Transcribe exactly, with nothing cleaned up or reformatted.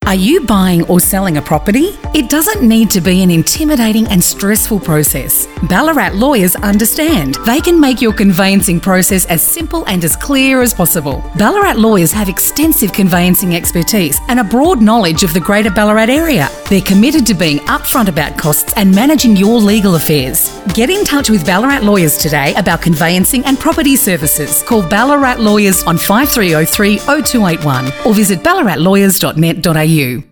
Are you buying or selling a property? It doesn't need to be an intimidating and stressful process. Ballarat lawyers understand. They can make your conveyancing process as simple and as clear as possible. Ballarat lawyers have extensive conveyancing expertise and a broad knowledge of the Greater Ballarat area. They're committed to being upfront about costs and managing your legal affairs. Get in touch with Ballarat lawyers today about conveyancing and property services. Call Ballarat lawyers on five three oh three oh two eight one or visit ballarat lawyers dot net dot a u.